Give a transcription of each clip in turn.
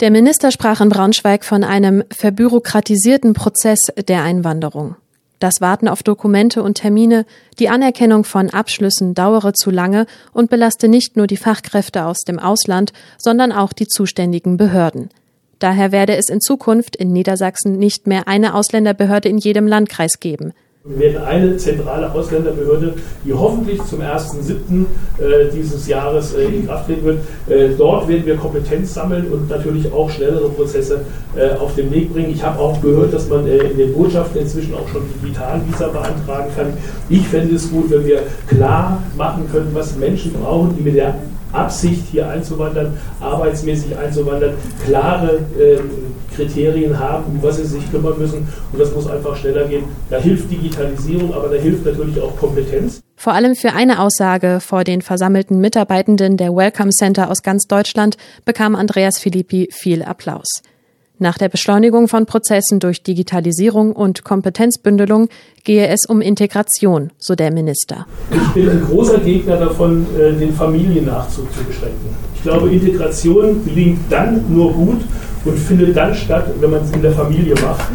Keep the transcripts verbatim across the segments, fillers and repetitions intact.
Der Minister sprach in Braunschweig von einem verbürokratisierten Prozess der Einwanderung. Das Warten auf Dokumente und Termine, die Anerkennung von Abschlüssen dauere zu lange und belaste nicht nur die Fachkräfte aus dem Ausland, sondern auch die zuständigen Behörden. Daher werde es in Zukunft in Niedersachsen nicht mehr eine Ausländerbehörde in jedem Landkreis geben. Wir werden eine zentrale Ausländerbehörde, die hoffentlich zum ersten siebten Äh, dieses Jahres äh, in Kraft treten wird. Äh, dort werden wir Kompetenz sammeln und natürlich auch schnellere Prozesse äh, auf den Weg bringen. Ich habe auch gehört, dass man äh, in den Botschaften inzwischen auch schon digital Visa beantragen kann. Ich fände es gut, wenn wir klar machen können, was Menschen brauchen, die mit der Absicht, hier einzuwandern, arbeitsmäßig einzuwandern, klare äh, Kriterien haben, um was sie sich kümmern müssen. Und das muss einfach schneller gehen. Da hilft Digitalisierung, aber da hilft natürlich auch Kompetenz. Vor allem für eine Aussage vor den versammelten Mitarbeitenden der Welcome Center aus ganz Deutschland bekam Andreas Philippi viel Applaus. Nach der Beschleunigung von Prozessen durch Digitalisierung und Kompetenzbündelung gehe es um Integration, so der Minister. Ich bin ein großer Gegner davon, den Familiennachzug zu beschränken. Ich glaube, Integration gelingt dann nur gut und findet dann statt, wenn man es in der Familie macht.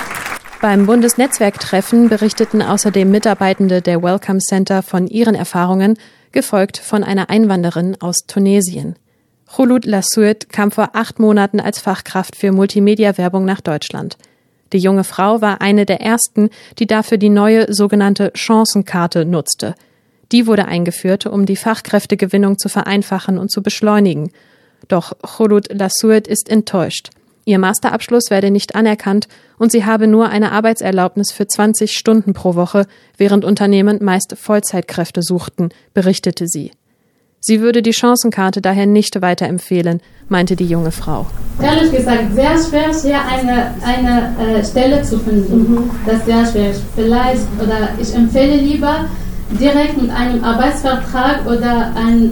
Beim Bundesnetzwerktreffen berichteten außerdem Mitarbeitende der Welcome Center von ihren Erfahrungen, gefolgt von einer Einwanderin aus Tunesien. Khouloud Lassuet kam vor acht Monaten als Fachkraft für Multimedia-Werbung nach Deutschland. Die junge Frau war eine der ersten, die dafür die neue sogenannte Chancenkarte nutzte. Die wurde eingeführt, um die Fachkräftegewinnung zu vereinfachen und zu beschleunigen. Doch Khouloud Lassuet ist enttäuscht. Ihr Masterabschluss werde nicht anerkannt und sie habe nur eine Arbeitserlaubnis für zwanzig Stunden pro Woche, während Unternehmen meist Vollzeitkräfte suchten, berichtete sie. Sie würde die Chancenkarte daher nicht weiterempfehlen, meinte die junge Frau. Ehrlich gesagt, sehr schwer, hier eine, eine äh, Stelle zu finden. Mhm. Das ist sehr schwer. Vielleicht, oder ich empfehle lieber, direkt mit einem Arbeitsvertrag oder einem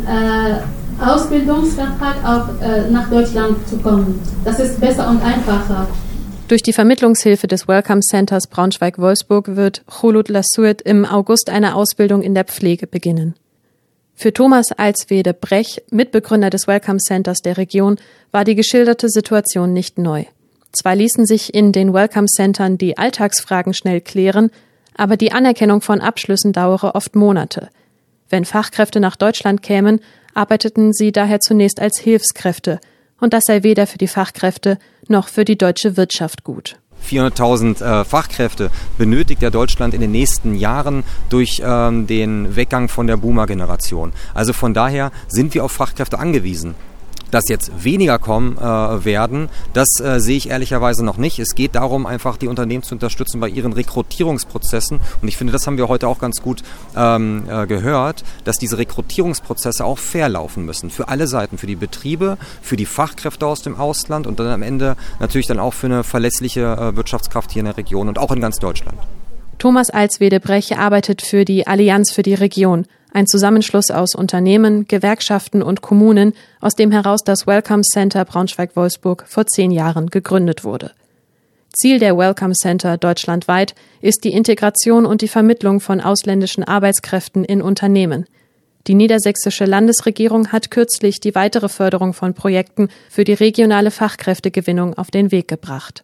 äh, Ausbildungsvertrag auch äh, nach Deutschland zu kommen. Das ist besser und einfacher. Durch die Vermittlungshilfe des Welcome Centers Braunschweig-Wolfsburg wird Khouloud Lassuet im August eine Ausbildung in der Pflege beginnen. Für Thomas Alswede-Brech, Mitbegründer des Welcome Centers der Region, war die geschilderte Situation nicht neu. Zwar ließen sich in den Welcome Centern die Alltagsfragen schnell klären, aber die Anerkennung von Abschlüssen dauere oft Monate. Wenn Fachkräfte nach Deutschland kämen, arbeiteten sie daher zunächst als Hilfskräfte, und das sei weder für die Fachkräfte noch für die deutsche Wirtschaft gut. vierhunderttausend äh, Fachkräfte benötigt ja Deutschland in den nächsten Jahren durch ähm, den Weggang von der Boomer-Generation. Also von daher sind wir auf Fachkräfte angewiesen. Dass jetzt weniger kommen äh, werden, das äh, sehe ich ehrlicherweise noch nicht. Es geht darum, einfach die Unternehmen zu unterstützen bei ihren Rekrutierungsprozessen. Und ich finde, das haben wir heute auch ganz gut ähm, äh, gehört, dass diese Rekrutierungsprozesse auch fair laufen müssen. Für alle Seiten, für die Betriebe, für die Fachkräfte aus dem Ausland und dann am Ende natürlich dann auch für eine verlässliche äh, Wirtschaftskraft hier in der Region und auch in ganz Deutschland. Thomas Alswede-Brech arbeitet für die Allianz für die Region, ein Zusammenschluss aus Unternehmen, Gewerkschaften und Kommunen, aus dem heraus das Welcome Center Braunschweig-Wolfsburg vor zehn Jahren gegründet wurde. Ziel der Welcome Center deutschlandweit ist die Integration und die Vermittlung von ausländischen Arbeitskräften in Unternehmen. Die niedersächsische Landesregierung hat kürzlich die weitere Förderung von Projekten für die regionale Fachkräftegewinnung auf den Weg gebracht.